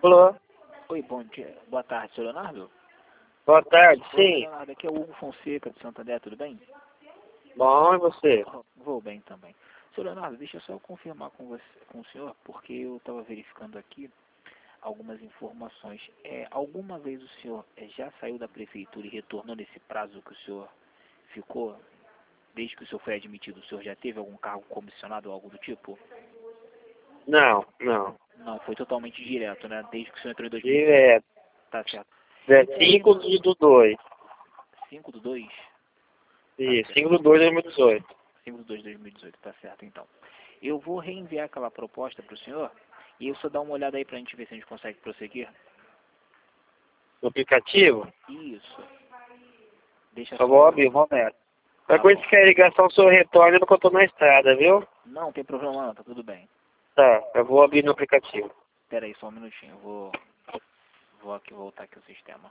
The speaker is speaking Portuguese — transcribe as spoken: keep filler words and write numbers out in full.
Alô? Oi, bom dia. Boa tarde, seu Leonardo? Boa tarde, Oi, sim. Leonardo, aqui é o Hugo Fonseca, de Santander, tudo bem? Bom, e você? Oh, vou bem também. Seu Leonardo, deixa eu só confirmar com, você, com o senhor, porque eu estava verificando aqui algumas informações. É, alguma vez o senhor é, já saiu da prefeitura e retornou nesse prazo que o senhor ficou? Desde que o senhor foi admitido, o senhor já teve algum cargo comissionado ou algo do tipo? Não, não. Não, foi totalmente direto, né? Desde que o senhor entrou em dois mil e dezoito. Direto. Tá certo. É E cinco do dois. cinco do dois? Isso, cinco do dois de dois mil e dezoito. cinco de dois de dois mil e dezoito, tá certo então. Eu vou reenviar aquela proposta para o senhor e eu só dar uma olhada aí para a gente ver se a gente consegue prosseguir. No aplicativo? Isso. Deixa Só só vou eu... abrir, um momento. Tá Qualquer coisa bom. que a ligação seu retorne porque eu tô na estrada, viu? Não, tem problema não, tá tudo bem. Tá, eu vou abrir no aplicativo. Espera aí só um minutinho, eu vou, vou aqui voltar aqui o sistema.